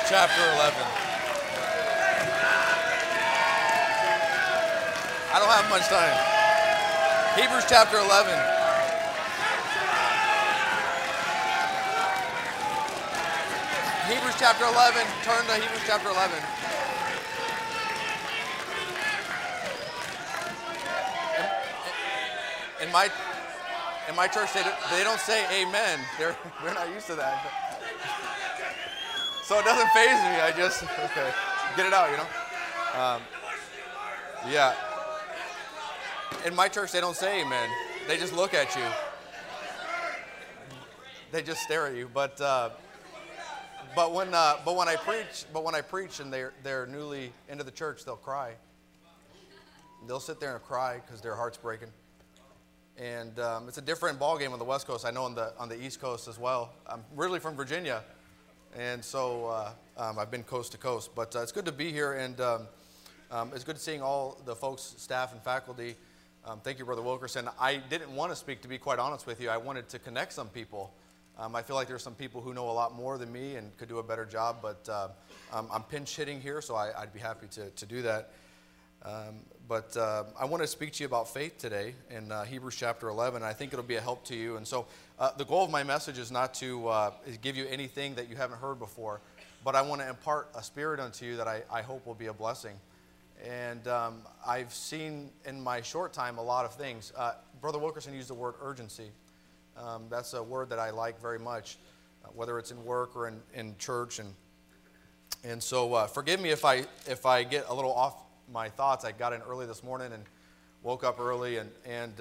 chapter 11. I don't have much time. Hebrews chapter 11. Hebrews chapter 11. Turn to Hebrews chapter 11. In my church, they don't say amen. They're not used to that. So it doesn't faze me. I just, okay, get it out, you know. Yeah. In my church, they don't say amen. They just look at you. They just stare at you. But when I preach and they're newly into the church, they'll cry. They'll sit there and cry because their heart's breaking. And it's a different ball game on the West Coast. I know on the East Coast as well. I'm really from Virginia, and so I've been coast to coast. But it's good to be here, and it's good seeing all the folks, staff, and faculty. Thank you, Brother Wilkerson. I didn't want to speak, to be quite honest with you. I wanted to connect some people. I feel like there's some people who know a lot more than me and could do a better job, but I'm pinch hitting here, so I'd be happy to do that. But I want to speak to you about faith today in Hebrews chapter 11. I think it'll be a help to you. And so the goal of my message is not to give you anything that you haven't heard before, but I want to impart a spirit unto you that I hope will be a blessing. And I've seen in my short time a lot of things. Brother Wilkerson used the word urgency. That's a word that I like very much, whether it's in work or in church. And so forgive me if I get a little off my thoughts. I got in early this morning and woke up early and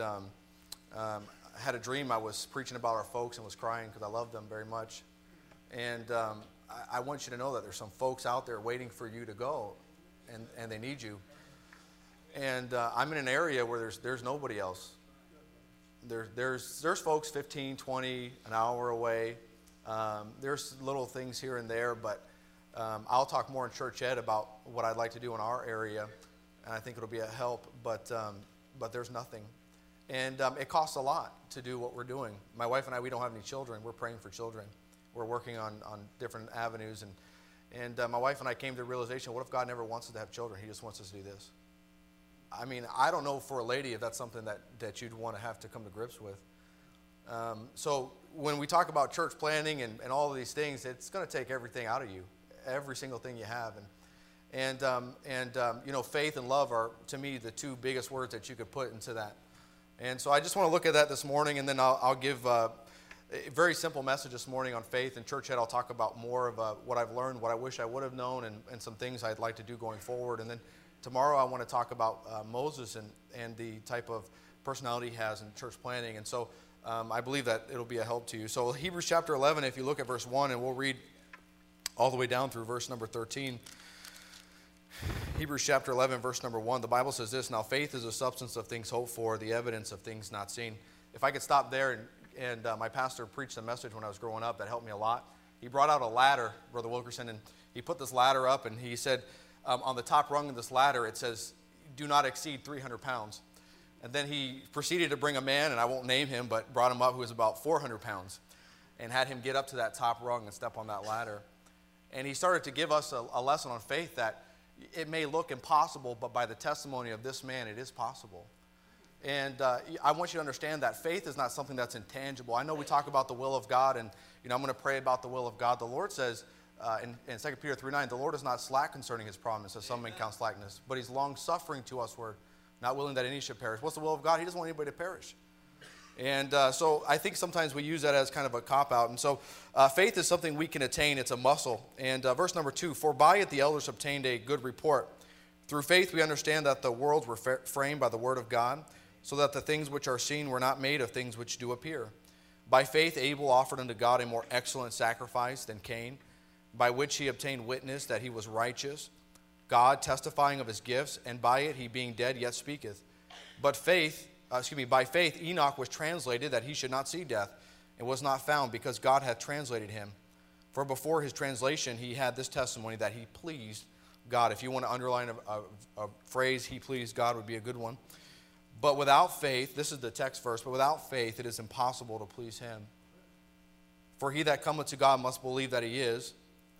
had a dream. I was preaching about our folks and was crying because I love them very much. And I want you to know that there's some folks out there waiting for you to go, and they need you. And I'm in an area where there's nobody else. There's folks 15, 20, an hour away. There's little things here and there, but I'll talk more in church ed about what I'd like to do in our area, and I think it'll be a help, but there's nothing. And it costs a lot to do what we're doing. My wife and I, we don't have any children. We're praying for children. We're working on different avenues, and my wife and I came to the realization, what if God never wants us to have children? He just wants us to do this. I mean, I don't know for a lady if that's something that you'd want to have to come to grips with. So when we talk about church planning and all of these things, it's going to take everything out of you. Every single thing you have, and you know, faith and love are, to me, the two biggest words that you could put into that. And so I just want to look at that this morning, and then I'll give a very simple message this morning on faith. And church ed, I'll talk about more of what I've learned, what I wish I would have known, and some things I'd like to do going forward. And then tomorrow I want to talk about Moses and the type of personality he has in church planning. And so I believe that it'll be a help to you. So Hebrews chapter 11, if you look at verse 1, and we'll read all the way down through verse number 13. Hebrews chapter 11, verse number 1, the Bible says this: "Now faith is the substance of things hoped for, the evidence of things not seen." If I could stop there, and my pastor preached a message when I was growing up that helped me a lot. He brought out a ladder, Brother Wilkerson, and he put this ladder up, and he said, on the top rung of this ladder, it says, "Do not exceed 300 pounds." And then he proceeded to bring a man, and I won't name him, but brought him up, who was about 400 pounds, and had him get up to that top rung and step on that ladder. And he started to give us a lesson on faith that it may look impossible, but by the testimony of this man, it is possible. And I want you to understand that faith is not something that's intangible. I know we talk about the will of God, and I'm going to pray about the will of God. The Lord says in 2 Peter 3:9, "The Lord is not slack concerning his promise, as some men count slackness, but he's long-suffering to usward, not willing that any should perish." What's the will of God? He doesn't want anybody to perish. And so I think sometimes we use that as kind of a cop-out. And so faith is something we can attain. It's a muscle. And verse number 2, "For by it the elders obtained a good report. Through faith we understand that the worlds were framed by the word of God, so that the things which are seen were not made of things which do appear. By faith Abel offered unto God a more excellent sacrifice than Cain, by which he obtained witness that he was righteous, God testifying of his gifts, and by it he being dead yet speaketh. By faith Enoch was translated that he should not see death, and was not found, because God hath translated him. For before his translation he had this testimony, that he pleased God." If you want to underline a phrase, "he pleased God," would be a good one. "But without faith," this is the text verse, "but without faith it is impossible to please him. For he that cometh to God must believe that he is,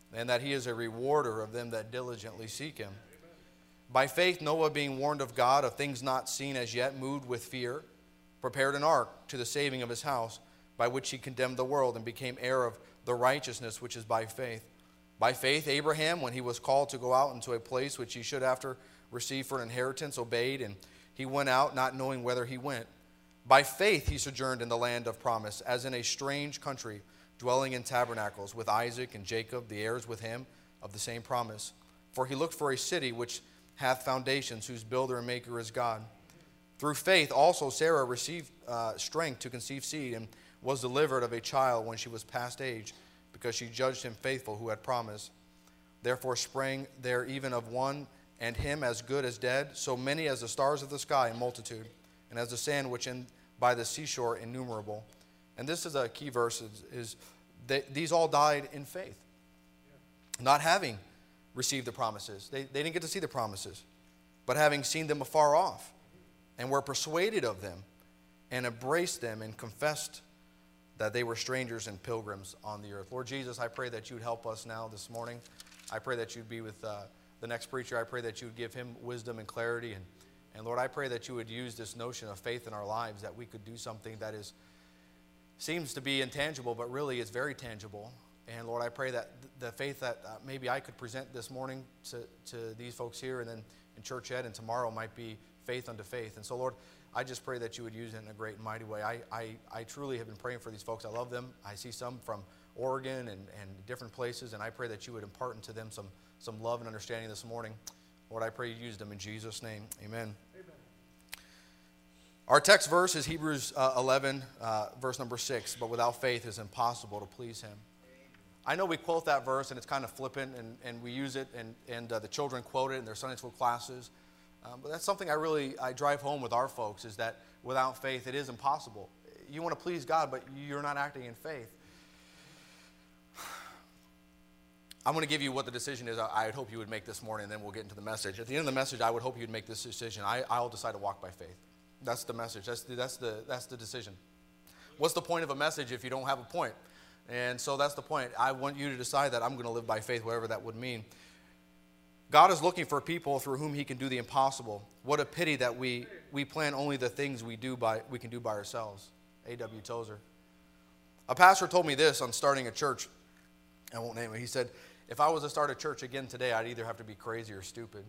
and that he is a rewarder of them that diligently seek him. By faith Noah, being warned of God of things not seen as yet, moved with fear, prepared an ark to the saving of his house, by which he condemned the world and became heir of the righteousness which is by faith. By faith Abraham, when he was called to go out into a place which he should after receive for an inheritance, obeyed, and he went out not knowing whither he went. By faith he sojourned in the land of promise, as in a strange country, dwelling in tabernacles, with Isaac and Jacob, the heirs with him of the same promise. For he looked for a city which hath foundations, whose builder and maker is God. Through faith also Sarah received strength to conceive seed, and was delivered of a child when she was past age, because she judged him faithful who had promised. Therefore sprang there even of one, and him as good as dead, so many as the stars of the sky in multitude, and as the sand which by the seashore innumerable. And this is a key verse, is that these all died in faith, not having received the promises. They didn't get to see the promises, but having seen them afar off, and were persuaded of them, and embraced them, and confessed that they were strangers and pilgrims on the earth. Lord Jesus, I pray that you would help us now this morning. I pray that you'd be with the next preacher. I pray that you would give him wisdom and clarity. And Lord, I pray that you would use this notion of faith in our lives, that we could do something that seems to be intangible, but really is very tangible. And Lord, I pray that the faith that maybe I could present this morning to these folks here, and then in Church Ed, and tomorrow might be faith unto faith. And so, Lord, I just pray that you would use it in a great and mighty way. I truly have been praying for these folks. I love them. I see some from Oregon and different places, and I pray that you would impart into them some love and understanding this morning. Lord, I pray you use them in Jesus' name. Amen. Amen. Our text verse is Hebrews 11, verse number 6. But without faith it is impossible to please him. I know we quote that verse, and it's kind of flippant, and we use it, and the children quote it in their Sunday school classes. But that's something I drive home with our folks, is that without faith it is impossible. You want to please God, but you're not acting in faith. I'm going to give you what the decision is I would hope you would make this morning, and then we'll get into the message. At the end of the message, I would hope you'd make this decision. I'll decide to walk by faith. That's the message. That's the decision. What's the point of a message if you don't have a point? And so that's the point. I want you to decide that I'm going to live by faith, whatever that would mean. God is looking for people through whom he can do the impossible. What a pity that we plan only the things we can do by ourselves. A.W. Tozer. A pastor told me this on starting a church. I won't name it. He said, if I was to start a church again today, I'd either have to be crazy or stupid.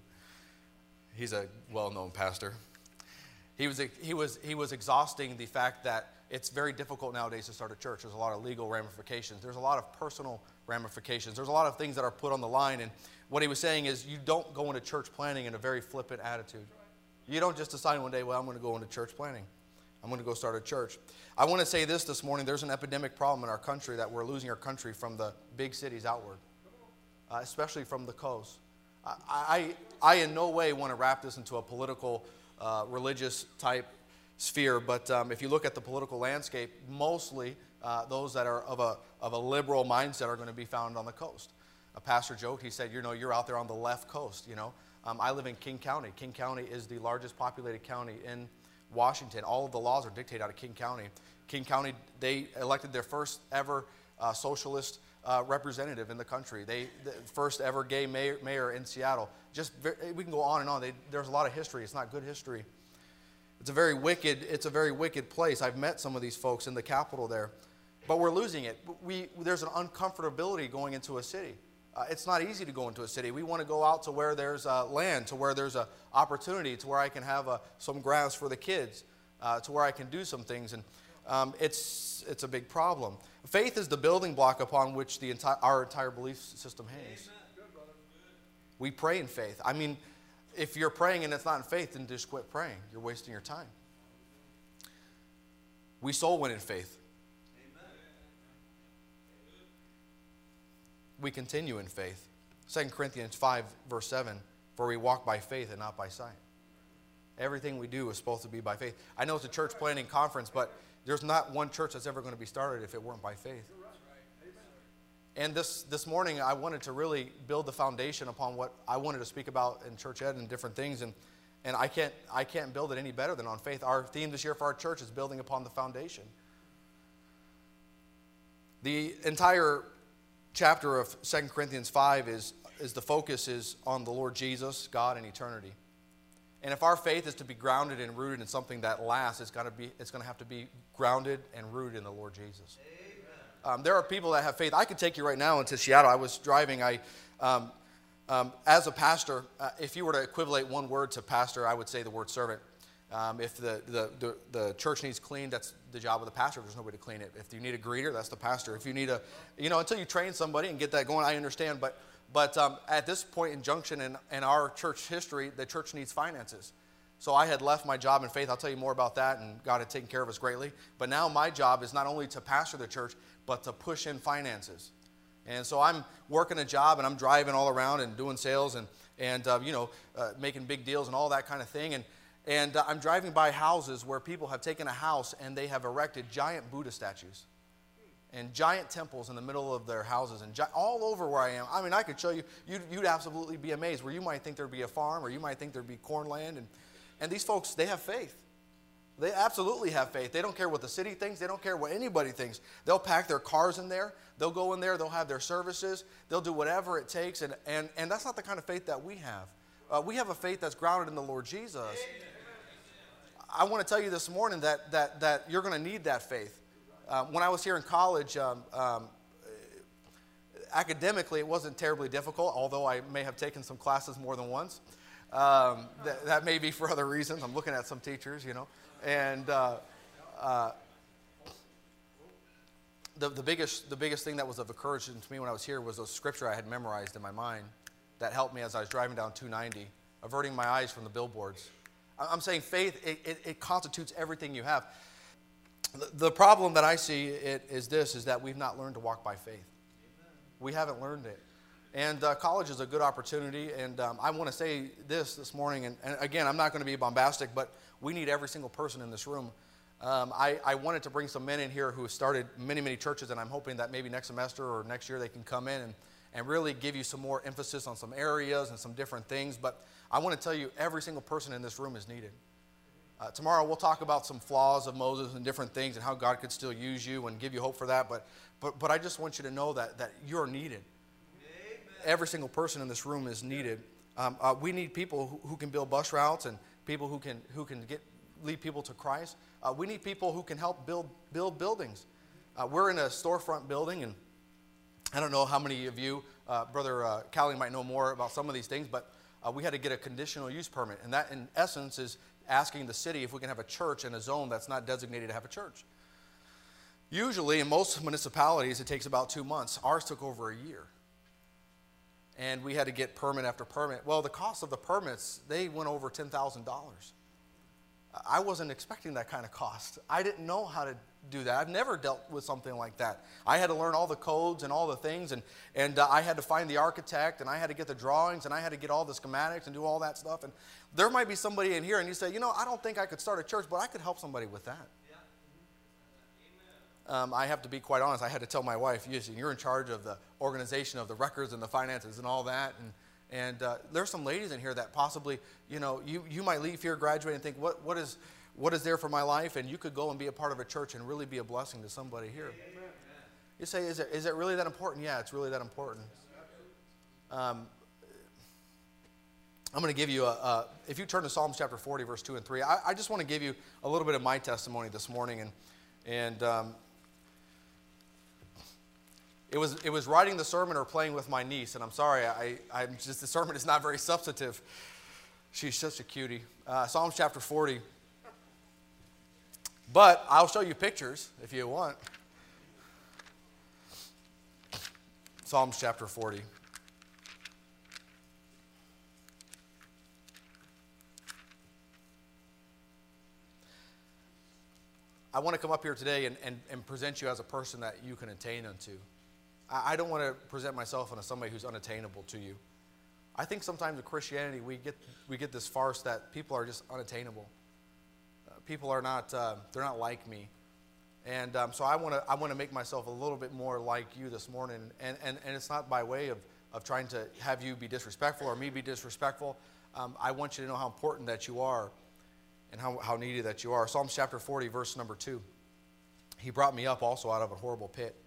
He's a well-known pastor. He was exhausting the fact that it's very difficult nowadays to start a church. There's a lot of legal ramifications. There's a lot of personal ramifications. There's a lot of things that are put on the line. And what he was saying is, you don't go into church planning in a very flippant attitude. You don't just decide one day, well, I'm going to go into church planning. I'm going to go start a church. I want to say this morning. There's an epidemic problem in our country, that we're losing our country from the big cities outward, especially from the coast. I in no way want to wrap this into a political, religious type sphere, but if you look at the political landscape, mostly those that are of a liberal mindset are going to be found on the coast. A pastor joked, he said, you're out there on the left coast, I live in King County. King County is the largest populated county in Washington. All of the laws are dictated out of King County. King County, they elected their first ever socialist representative in the country. The first ever gay mayor in Seattle. We can go on and on. There's a lot of history. It's not good history. It's a very wicked place. I've met some of these folks in the Capitol there, but we're losing it. There's an uncomfortability going into a city. It's not easy to go into a city. We want to go out to where there's land, to where there's an opportunity, to where I can have some grass for the kids, to where I can do some things, and it's a big problem. Faith is the building block upon which our entire belief system hangs. We pray in faith. I mean, if you're praying and it's not in faith, then just quit praying. You're wasting your time. We soul win in faith. We continue in faith. 2 Corinthians 5, verse 7, for we walk by faith and not by sight. Everything we do is supposed to be by faith. I know it's a church planning conference, but there's not one church that's ever going to be started if it weren't by faith. And this morning, I wanted to really build the foundation upon what I wanted to speak about in Church Ed and different things, and I can't build it any better than on faith. Our theme this year for our church is building upon the foundation. The entire chapter of 2 Corinthians 5 is the focus is on the Lord Jesus, God, and eternity. And if our faith is to be grounded and rooted in something that lasts, it's going to have to be grounded and rooted in the Lord Jesus. There are people that have faith. I could take you right now into Seattle. I was driving. As a pastor, if you were to equivalent one word to pastor, I would say the word servant. If the church needs cleaned, that's the job of the pastor. If there's nobody to clean it. If you need a greeter, that's the pastor. If you need until you train somebody and get that going, I understand. But at this point in Junction in our church history, the church needs finances. So I had left my job in faith. I'll tell you more about that, and God had taken care of us greatly. But now my job is not only to pastor the church, but to push in finances. And so I'm working a job, and I'm driving all around and doing sales and making big deals and all that kind of thing. And I'm driving by houses where people have taken a house and they have erected giant Buddha statues and giant temples in the middle of their houses and all over where I am. I mean, I could show you. You'd absolutely be amazed. Where you might think there'd be a farm, or you might think there'd be corn land, and these folks, they have faith. They absolutely have faith. They don't care what the city thinks. They don't care what anybody thinks. They'll pack their cars in there. They'll go in there. They'll have their services. They'll do whatever it takes. And that's not the kind of faith that we have. We have a faith that's grounded in the Lord Jesus. I want to tell you this morning that you're going to need that faith. When I was here in college, academically, it wasn't terribly difficult, although I may have taken some classes more than once. That may be for other reasons. I'm looking at some teachers, And the biggest thing that was of encouragement to me when I was here was a scripture I had memorized in my mind that helped me as I was driving down 290, averting my eyes from the billboards. I'm saying faith, it constitutes everything you have. The problem that I see is that we've not learned to walk by faith. We haven't learned it. And college is a good opportunity, and I want to say this morning, and again, I'm not going to be bombastic, but we need every single person in this room. I wanted to bring some men in here who have started many, many churches, and I'm hoping that maybe next semester or next year they can come in and really give you some more emphasis on some areas and some different things. But I want to tell you, every single person in this room is needed. Tomorrow we'll talk about some flaws of Moses and different things and how God could still use you and give you hope for that. But I just want you to know that you're needed. Every single person in this room is needed. We need people who can build bus routes and people who can lead people to Christ. We need people who can help build buildings. We're in a storefront building, and I don't know how many of you, Brother Callie might know more about some of these things, but we had to get a conditional use permit, and that in essence is asking the city if we can have a church in a zone that's not designated to have a church. Usually in most municipalities it takes about 2 months. Ours took over a year. And we had to get permit after permit. Well, the cost of the permits, they went over $10,000. I wasn't expecting that kind of cost. I didn't know how to do that. I've never dealt with something like that. I had to learn all the codes and all the things, and I had to find the architect, and I had to get the drawings, and I had to get all the schematics and do all that stuff. And there might be somebody in here, and you say, I don't think I could start a church, but I could help somebody with that. I have to be quite honest. I had to tell my wife, you're in charge of the organization of the records and the finances and all that. And there's some ladies in here that possibly, you might leave here, graduate, and think, what is there for my life? And you could go and be a part of a church and really be a blessing to somebody here. Amen. You say, is it really that important? Yeah, it's really that important. I'm going to give you if you turn to Psalms chapter 40, verse 2 and 3, I just want to give you a little bit of my testimony this morning. And it was writing the sermon or playing with my niece, and I'm sorry, the sermon is not very substantive. She's such a cutie. Psalms chapter 40. But I'll show you pictures if you want. Psalms chapter 40. I want to come up here today and present you as a person that you can attain unto. I don't want to present myself as somebody who's unattainable to you. I think sometimes in Christianity we get this farce that people are just unattainable. People are not they're not like me, and so I want to make myself a little bit more like you this morning. And it's not by way of trying to have you be disrespectful or me be disrespectful. I want you to know how important that you are, and how needy that you are. Psalms chapter 40, verse number 2. He brought me up also out of a horrible pit.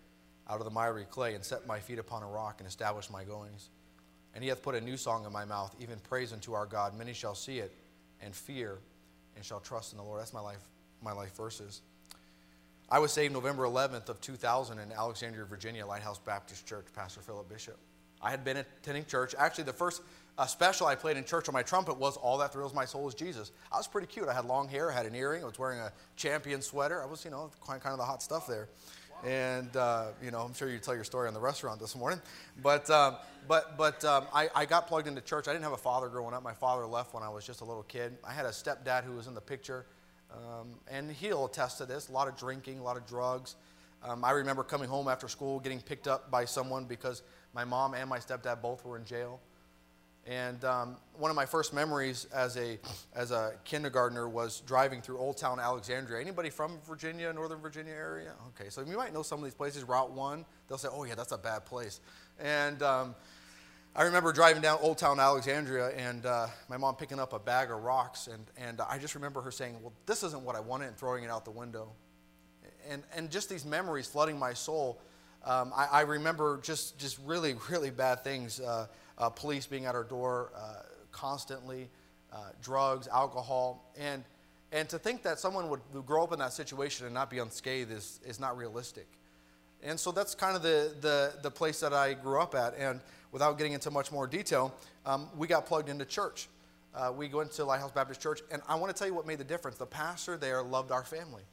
out of the miry clay, and set my feet upon a rock, and established my goings. And he hath put a new song in my mouth, even praise unto our God. Many shall see it and fear, and shall trust in the Lord. That's my life verses. I was saved November 11th of 2000 in Alexandria, Virginia, Lighthouse Baptist Church, Pastor Philip Bishop. I had been attending church. Actually, the first special I played in church on my trumpet was All That Thrills My Soul is Jesus. I was pretty cute. I had long hair, I had an earring, I was wearing a Champion sweater. I was, kind of the hot stuff there. And, I'm sure you tell your story in the restaurant this morning. But I got plugged into church. I didn't have a father growing up. My father left when I was just a little kid. I had a stepdad who was in the picture. And he'll attest to this, a lot of drinking, a lot of drugs. I remember coming home after school, getting picked up by someone because my mom and my stepdad both were in jail. And one of my first memories as a kindergartner was driving through Old Town Alexandria. Anybody from Virginia, Northern Virginia area? Okay, so you might know some of these places. Route 1, they'll say, oh yeah, that's a bad place. And I remember driving down Old Town Alexandria and my mom picking up a bag of rocks, and I just remember her saying, well, this isn't what I wanted, and throwing it out the window. And just these memories flooding my soul. I remember just really, really bad things. Police being at our door constantly, drugs, alcohol. And to think that someone would grow up in that situation and not be unscathed is not realistic. And so that's kind of the place that I grew up at. And without getting into much more detail, we got plugged into church. We went to Lighthouse Baptist Church, and I want to tell you what made the difference. The pastor there loved our family.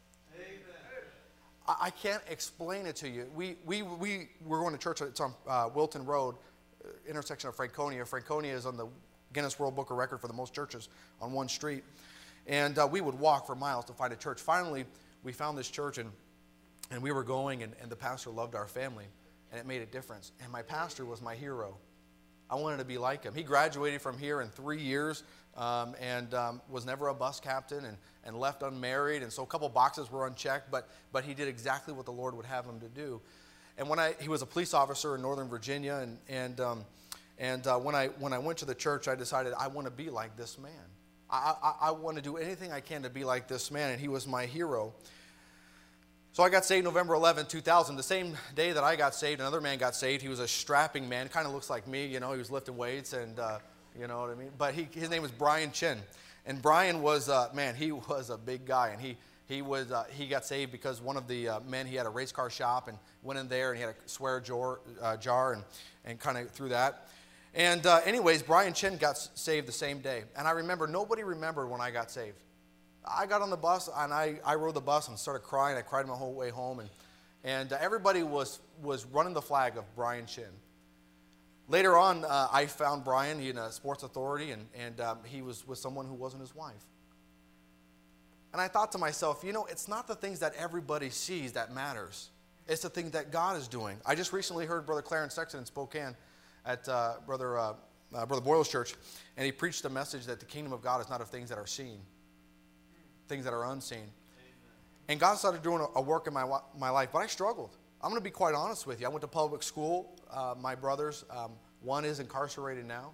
I can't explain it to you. We were going to church. It's on Wilton Road, intersection of Franconia. Franconia is on the Guinness World Book of Record for the most churches on one street. And we would walk for miles to find a church. Finally, we found this church, and we were going, and the pastor loved our family, and it made a difference. And my pastor was my hero. I wanted to be like him. He graduated from here in 3 years and was never a bus captain and left unmarried. And so a couple boxes were unchecked, but he did exactly what the Lord would have him to do. And he was a police officer in Northern Virginia. And when I went to the church, I decided I want to be like this man. I want to do anything I can to be like this man. And he was my hero. So I got saved November 11, 2000. The same day that I got saved, another man got saved. He was a strapping man, kind of looks like me. He was lifting weights, and you know what I mean. But his name was Brian Chin, and Brian was he was a big guy, and he got saved because one of the men, he had a race car shop and went in there and he had a swear jar and kind of threw that. And anyways, Brian Chin got saved the same day, and I remember nobody remembered when I got saved. I got on the bus, and I rode the bus and started crying. I cried my whole way home, and everybody was running the flag of Brian Chin. Later on, I found Brian in a Sports Authority, and he was with someone who wasn't his wife. And I thought to myself, it's not the things that everybody sees that matters. It's the thing that God is doing. I just recently heard Brother Clarence Sexton in Spokane at Brother Boyle's church, and he preached a message that the kingdom of God is not of things that are seen, things that are unseen. Amen. And God started doing a work in my life, but I struggled. I'm going to be quite honest with you. I went to public school. My brothers, one is incarcerated now.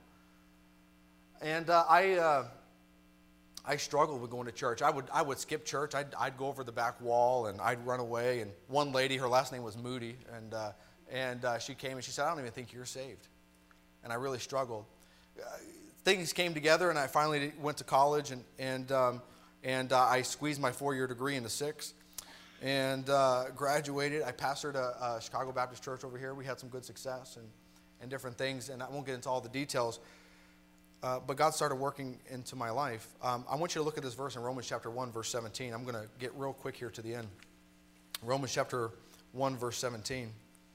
And I struggled with going to church. I would skip church. I'd go over the back wall, and I'd run away. And one lady, her last name was Moody, and she came and she said, I don't even think you're saved. And I really struggled. Things came together, and I finally went to college, and I squeezed my 4-year degree into 6 and graduated. I pastored a Chicago Baptist church over here. We had some good success and different things, and I won't get into all the details, but God started working into my life. I want you to look at this verse in Romans chapter 1, verse 17. I'm going to get real quick here to the end. Romans chapter 1, verse 17.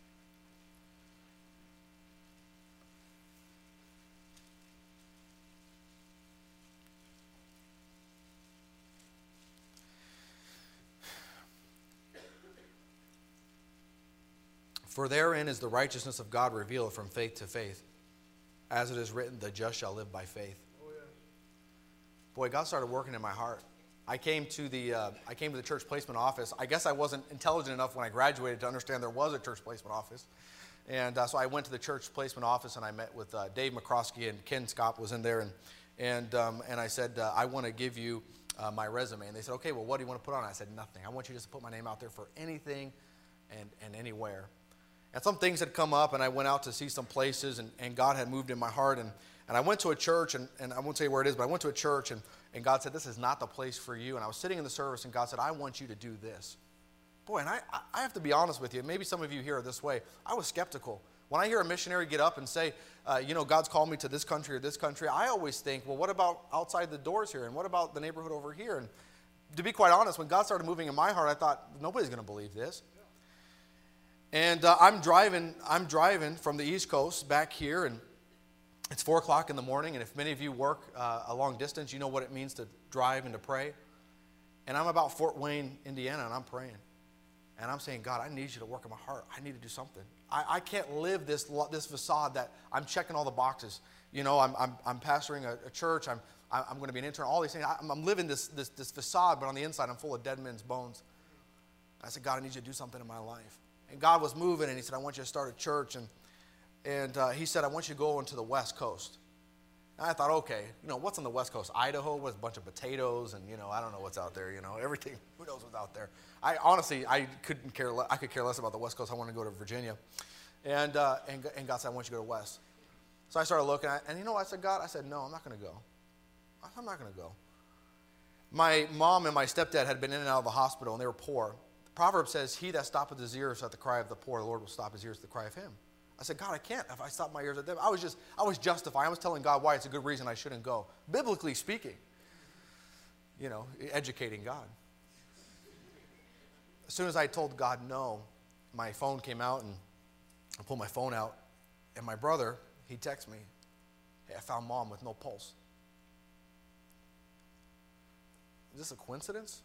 For therein is the righteousness of God revealed from faith to faith. As it is written, the just shall live by faith. Oh, yeah. Boy, God started working in my heart. I came to the church placement office. I guess I wasn't intelligent enough when I graduated to understand there was a church placement office. And so I went to the church placement office, and I met with Dave McCroskey, and Ken Scott was in there. And I said, I want to give you my resume. And they said, okay, well, what do you want to put on it? I said, nothing. I want you just to put my name out there for anything and anywhere. And some things had come up, and I went out to see some places, and God had moved in my heart. And I went to a church, and I won't tell you where it is, but I went to a church, and God said, this is not the place for you. And I was sitting in the service, and God said, I want you to do this. Boy, and I have to be honest with you. Maybe some of you here are this way. I was skeptical. When I hear a missionary get up and say, God's called me to this country or this country, I always think, well, what about outside the doors here? And what about the neighborhood over here? And to be quite honest, when God started moving in my heart, I thought, nobody's going to believe this. And I'm driving from the East Coast back here, and it's 4 o'clock in the morning. And if many of you work a long distance, you know what it means to drive and to pray. And I'm about Fort Wayne, Indiana, and I'm praying. And I'm saying, God, I need you to work in my heart. I need to do something. I can't live this facade that I'm checking all the boxes. You know, I'm pastoring a church. I'm going to be an intern. All these things. I'm living this facade, but on the inside, I'm full of dead men's bones. I said, God, I need you to do something in my life. And God was moving, and he said, I want you to start a church. And he said, I want you to go into the West Coast. And I thought, okay, what's on the West Coast? Idaho with a bunch of potatoes, and, I don't know what's out there, everything. Who knows what's out there? I could care less about the West Coast. I want to go to Virginia. And God said, I want you to go to West. So I started looking at, and I said, God, no, I'm not going to go. I'm not going to go. My mom and my stepdad had been in and out of the hospital, and they were poor. The proverb says, he that stoppeth his ears at the cry of the poor, the Lord will stop his ears at the cry of him. I said, God, I can't. If I stop my ears at them, I was justifying. I was telling God why it's a good reason I shouldn't go. Biblically speaking, educating God. As soon as I told God no, my phone came out, and I pulled my phone out, and my brother, he texted me, hey, I found Mom with no pulse. Is this a coincidence?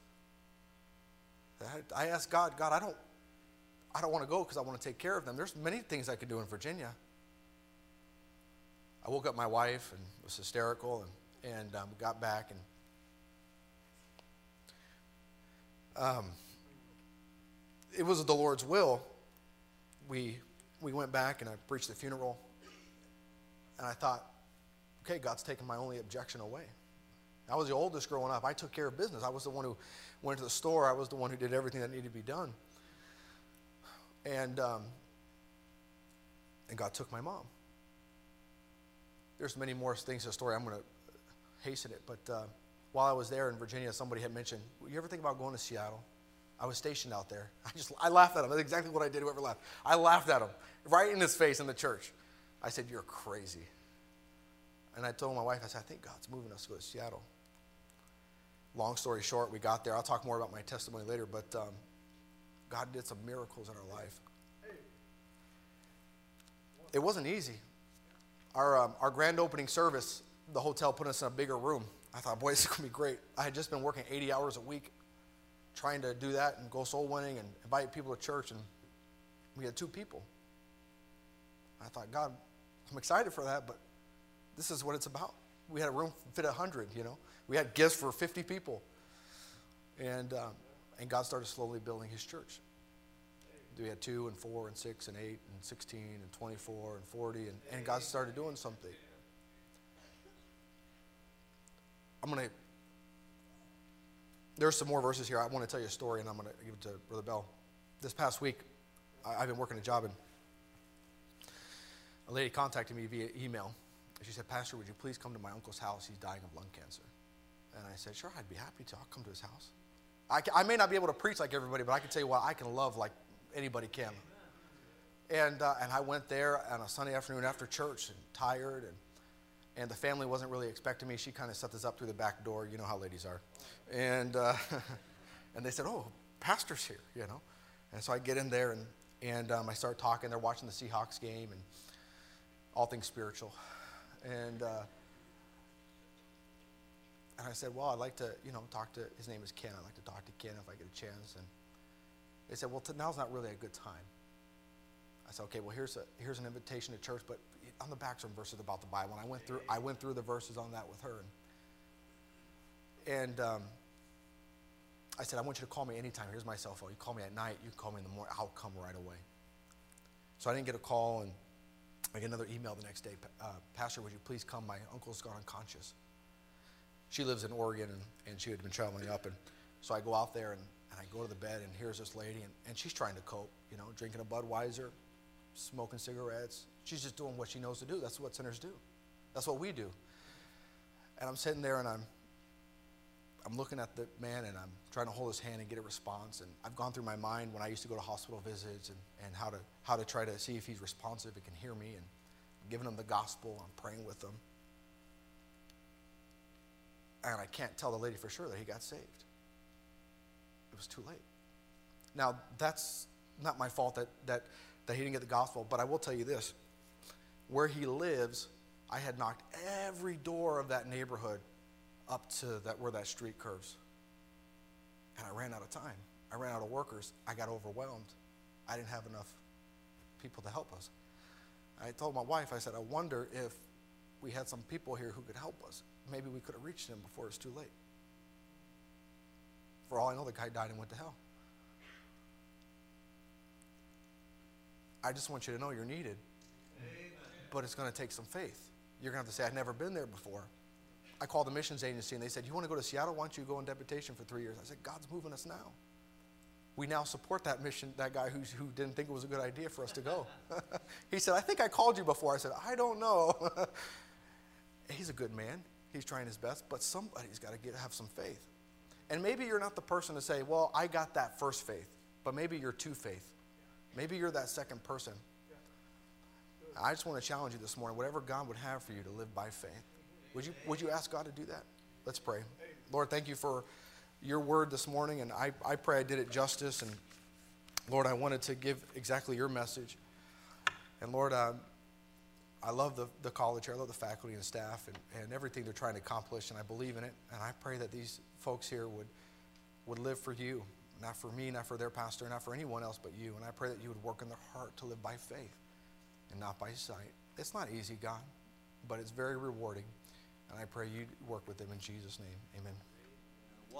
I asked God, I don't want to go because I want to take care of them. There's many things I could do in Virginia. I woke up my wife and was hysterical, and got back, and it was the Lord's will. We went back, and I preached the funeral, and I thought, okay, God's taken my only objection away. I was the oldest growing up. I took care of business. I was the one who went to the store. I was the one who did everything that needed to be done. And God took my mom. There's many more things to the story. I'm going to hasten it. But while I was there in Virginia, somebody had mentioned, you ever think about going to Seattle? I was stationed out there. I laughed at him. That's exactly what I did, whoever laughed. I laughed at him right in his face in the church. I said, you're crazy. And I told my wife, I said, I think God's moving us to go to Seattle. Long story short, we got there. I'll talk more about my testimony later, but God did some miracles in our life. It wasn't easy. Our grand opening service, the hotel put us in a bigger room. I thought, boy, this is going to be great. I had just been working 80 hours a week trying to do that and go soul winning and invite people to church, and we had 2 people. I thought, God, I'm excited for that, but this is what it's about. We had a room fit 100, We had gifts for 50 people. And God started slowly building his church. We had 2 and 4 and 6 and 8 and 16 and 24 and 40, and God started doing something. There's some more verses here. I want to tell you a story, and I'm going to give it to Brother Bell. This past week, I've been working a job, and a lady contacted me via email. She said, Pastor, would you please come to my uncle's house? He's dying of lung cancer. And I said, sure, I'd be happy to. I'll come to his house. I may not be able to preach like everybody, but I can tell you what, I can love like anybody can. And I went there on a Sunday afternoon after church, and tired, and the family wasn't really expecting me. She kind of set this up through the back door. You know how ladies are. And they said, oh, Pastor's here, And so I get in there, and I start talking. They're watching the Seahawks game and all things spiritual. And I said, well, I'd like to, talk to, his name is Ken. I'd like to talk to Ken if I get a chance. And they said, well, now's not really a good time. I said, okay, well, here's an invitation to church, but on the back some verses about the Bible. And I went through the verses on that with her. And I said, I want you to call me anytime. Here's my cell phone. You call me at night. You can call me in the morning. I'll come right away. So I didn't get a call, and I get another email the next day. Pastor, would you please come? My uncle's gone unconscious. She lives in Oregon, and she had been traveling up. And so I go out there, and I go to the bed, and here's this lady, and she's trying to cope, drinking a Budweiser, smoking cigarettes. She's just doing what she knows to do. That's what sinners do. That's what we do. And I'm sitting there and I'm looking at the man and I'm trying to hold his hand and get a response. And I've gone through my mind when I used to go to hospital visits and how to try to see if he's responsive and can hear me, and I'm giving him the gospel. I'm praying with him. And I can't tell the lady for sure that he got saved. It was too late. Now, that's not my fault that he didn't get the gospel, but I will tell you this. Where he lives, I had knocked every door of that neighborhood up to where that street curves. And I ran out of time. I ran out of workers. I got overwhelmed. I didn't have enough people to help us. I told my wife, I said, I wonder if we had some people here who could help us. Maybe we could have reached him before it was too late. For all I know, the guy died and went to hell. I just want you to know you're needed. Amen. But it's going to take some faith. You're going to have to say, I've never been there before. I called the missions agency and they said, you want to go to Seattle? Why don't you go in deputation for 3 years? I said, God's moving us now. We now support that mission, that guy who didn't think it was a good idea for us to go. He said, I think I called you before. I said, I don't know. He's a good man. He's trying his best, but somebody's got to have some faith. And maybe you're not the person to say, well, I got that first faith, but maybe you're two faith. Maybe you're that second person. I just want to challenge you this morning, whatever God would have for you to live by faith. Would you ask God to do that? Let's pray. Lord, thank you for your word this morning, and I pray I did it justice. And Lord, I wanted to give exactly your message. And Lord, I love the college here. I love the faculty and staff and everything they're trying to accomplish, and I believe in it. And I pray that these folks here would live for you, not for me, not for their pastor, not for anyone else but you. And I pray that you would work in their heart to live by faith and not by sight. It's not easy, God, but it's very rewarding. And I pray you work with them in Jesus' name. Amen.